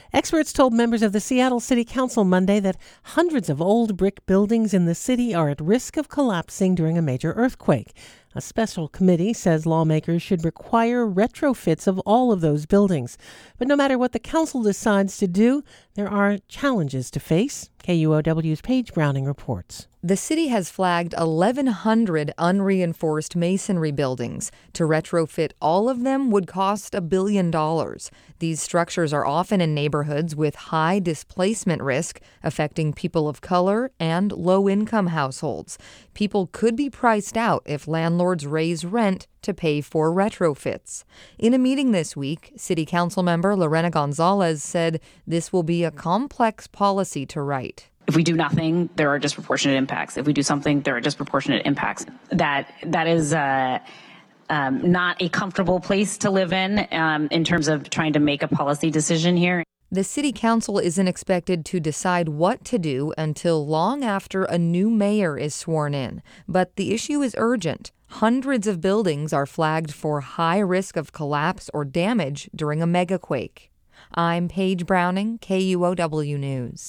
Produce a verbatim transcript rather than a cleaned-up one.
Experts told members of the Seattle City Council Monday that hundreds of old brick buildings in the city are at risk of collapsing during a major earthquake. A special committee says lawmakers should require retrofits of all of those buildings. But no matter what the council decides to do, there are challenges to face. K U O W's Paige Browning reports. The city has flagged eleven hundred unreinforced masonry buildings. To retrofit all of them would cost a billion dollars. These structures are often in neighborhoods with high displacement risk, affecting people of color and low-income households. People could be priced out if landlords raise rent to pay for retrofits. In a meeting this week, City Council member Lorena Gonzalez said this will be a complex policy to write. If we do nothing, there are disproportionate impacts. If we do something, there are disproportionate impacts. That that is uh, um, not a comfortable place to live in um, in terms of trying to make a policy decision here. The City Council isn't expected to decide what to do until long after a new mayor is sworn in. But the issue is urgent. Hundreds of buildings are flagged for high risk of collapse or damage during a megaquake. I'm Paige Browning, K U O W News.